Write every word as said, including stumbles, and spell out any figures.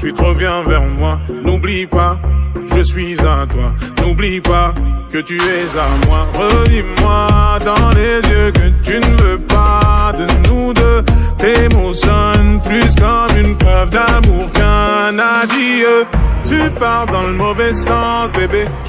Ensuite reviens vers moi, n'oublie pas, je suis à toi. N'oublie pas que tu es à moi. Redis-moi dans les yeux que tu ne veux pas de nous deux. Tes mots sonnent plus comme une preuve d'amour qu'un adieu. Tu pars dans le mauvais sens, bébé.